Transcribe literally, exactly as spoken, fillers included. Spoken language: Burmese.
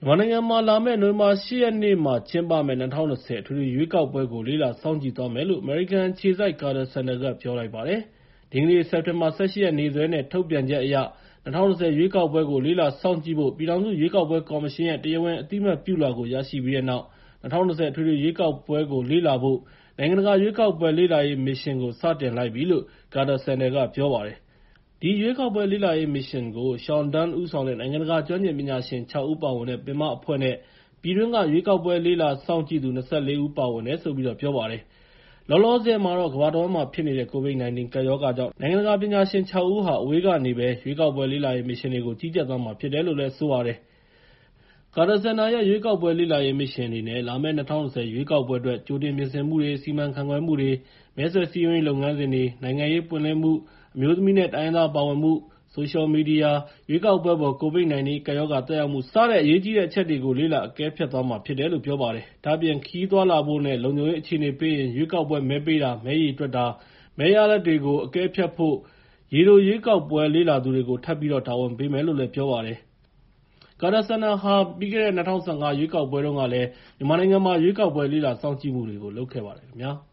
မြန်မာနိုင်ငံမှာလာမယ့် နိုဝင်ဘာ ၈ ရက်နေ့မှာ ကျင်းပမယ့် ၂၀၂၀ အထွေထွေရွေးကောက်ပွဲကို လေ့လာစောင့်ကြည့်သွားမယ်လို့ အမေရိကန်အခြေစိုက် Carter Center က ပြောလိုက်ပါတယ်။ ဒီကနေ့ စက်တင်ဘာ ၁၈ ရက်နေ့စွဲနဲ့ ထုတ်ပြန်ချက်အရ ၂၀၂၀ ရွေးကောက်ပွဲကို လေ့လာစောင့်ကြည့်ဖို့ ပြည်ထောင်စုရွေးကောက်ပွဲကော်မရှင်ရဲ့ တရားဝင် အသိအမှတ်ပြုလွှာကို ရရှိပြီးတဲ့နောက် ၂၀၂၀ အထွေထွေရွေးကောက်ပွဲကို လေ့လာဖို့ နိုင်ငံတကာ ရွေးကောက်ပွဲလေ့လာရေးမစ်ရှင်ကို စတင်လိုက်ပြီလို့ Carter Center က ပြောပါတယ်။ ဒီရွေးကောက်ပွဲလေ့လာရေးမစ်ရှင်ကို Sean Dunne ဦးဆောင်တဲ့ နိုင်ငံတကာကျွမ်းကျင်ပညာရှင် ၆ ဦးပါဝင်တဲ့ ပင်မအဖွဲ့နဲ့ ပြည်တွင်းက ရွေးကောက်ပွဲလေ့လာစောင့်ကြည့်သူ ၂၄ ဦး ပါဝင်တယ်လို့ ပြောပါတယ်။ လောလောဆယ်မှာတော့ ကမ္ဘာတဝန်းမှာဖြစ်နေတဲ့ ကိုဗစ် ၁၉ ကပ်ရောဂါကြောင့် နိုင်ငံတကာပညာရှင် ၆ ဦးဟာ အဝေးကနေပဲ ရွေးကောက်ပွဲလေ့လာရေးမစ်ရှင်တွေကို ကြီးကြပ်သွားမှာဖြစ်တယ်လို့ ဆိုပါတယ်။ Carter Center ရဲ့ ရွေးကောက်ပွဲလေ့လာရေးမစ်ရှင်အနေနဲ့ လာမယ့် ၂၀၂၀ ရွေးကောက်ပွဲအတွက် ကြိုတင်ပြင်ဆင်မှုတွေ၊ စီမံခန့်ခွဲမှုတွေ၊ မဲဆွယ်စည်းရုံးရေးလုပ်ငန်းစဉ်တွေ၊ နိုင်ငံရေးပွင့်လင်းမှု၊ အမျိုးသမီးနဲ့ တိုင်းရင်းသားပါဝင်မှု၊ ဆိုရှယ်မီဒီယာ၊ ရွေးကောက်ပွဲအပေါ် ကိုဗစ် ၁၉ ကပ်ရောဂါသက်ရောက်မှု စတဲ့ အရေးကြီးတဲ့အချက်တွေကို လေ့လာအကဲဖြတ်သွားမှာဖြစ်တယ်လို့ ပြောပါတယ်။ ဒါ့အပြင် ခရီးသွားလာဖို့နဲ့ လုံခြုံရေးအခြေအနေပေးရင် ရွေးကောက်ပွဲမဲပေးတာ၊ မဲရေတွက်တာ၊ မဲရလဒ်တွေကို အကဲဖြတ်ဖို့ ရေတိုရွေးကောက်ပွဲလေ့လာသူတွေကို ထပ်ပြီးတော့ တာဝန်ပေးမယ်လို့ ပြောပါတယ်။ Carter Center ဟာ ပြီးခဲ့တဲ့ ၂၀၁၅ ရွေးကောက်ပွဲတုန်းကလည်း မြန်မာနိုင်ငံမှာ ရွေးကောက်ပွဲလေ့လာစောင့်ကြည့်မှုတွေကို လုပ်ခဲ့ပါတယ်ခင်ဗျာ။